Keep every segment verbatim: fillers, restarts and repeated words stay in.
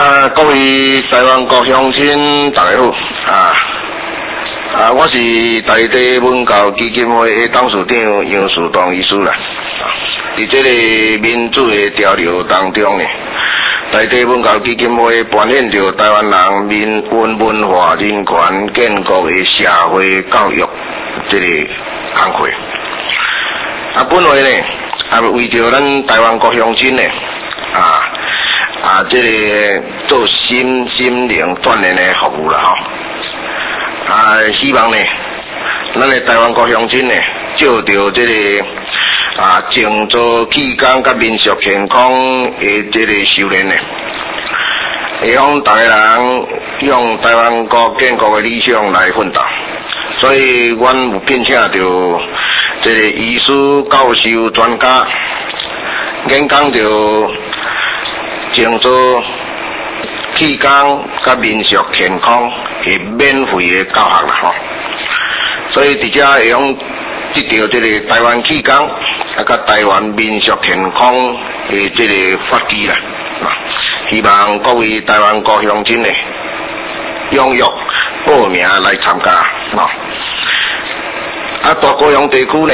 啊，各位台湾各乡亲，大家好啊！啊，我是台地文教基金会的董事长杨树东医师啦。伫这个民主的潮流当中呢，台地文教基金会扮演着台湾人民文文化人权建国的社会教育这个工作。啊，本来呢，啊为着咱台湾各乡亲呢，啊。啊，这个做心心灵锻炼的服务啦吼，啊，希望呢，咱的台湾各乡亲呢，照着这个啊，静坐气功甲民俗健康的这个修炼呢，会向大家人用台湾国建国的理想来奋斗，所以阮有聘请着这个医师、教授、专家，演讲着。静坐气功甲民俗健康是免费的教学啦吼，所以伫遮会用得到这个台湾气功啊甲台湾民俗健康的这个法基啦，希望各位台湾各乡亲呢踊跃报名来参加吼。啊，大高雄地区呢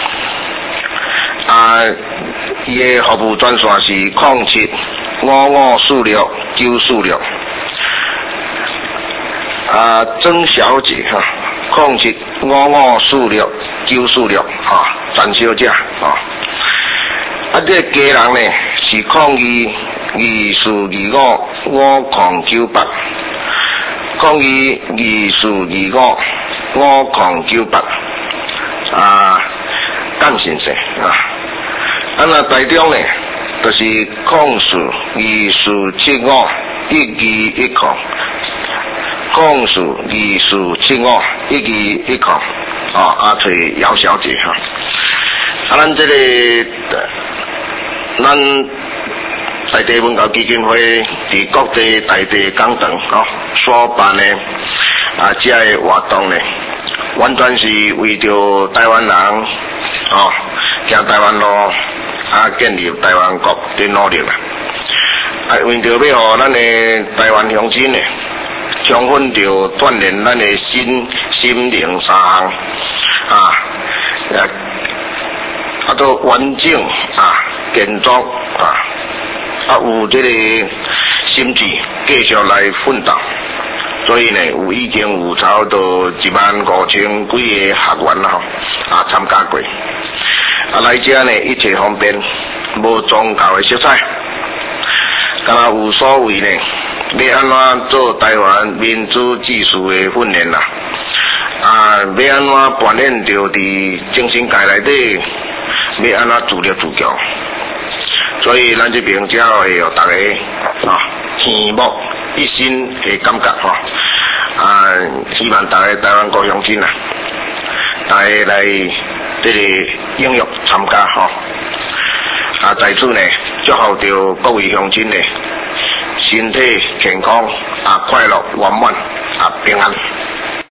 啊，伊的服务专线是零七。五五四六九四六，啊，曾小姐哈，零七五五四六九四六哈，陈小姐啊，啊，这个家人呢是零二二四二五五零九八，零二二四二五五零九八，啊，干先生啊，啊那台中呢？就是控诉二四七五一二一零，控诉二四七五一二一零，啊，阿翠姚小姐哈，啊，咱这个咱台地文教基金会伫各地台地讲堂吼所办的啊，这个活动呢，完全是为着台湾人哦，行台湾路。啊，建立台湾国的努力啦，啊，为着要互咱的台湾乡亲呢，充分着锻炼咱的心、心灵三项啊，啊，都完整啊，健壮啊，啊，有这个心智继续来奋斗，所以呢，有已经有差不多一万五千几个学员啦吼，啊，参加过。啊，来遮呢一切方便，无宗教的色彩，敢若有所谓呢，要安怎做台湾民主技术的训练啦？啊，要安怎扮演着伫精神界内底，要安怎自立自强？所以咱这边只会有大家啊，耳目一新的感觉吼，啊，希望大家台湾各乡亲啊，大家来。这个应用参加吼，啊，在此呢，祝福着各位乡亲呢，身体健康啊，快乐圆满啊，平安。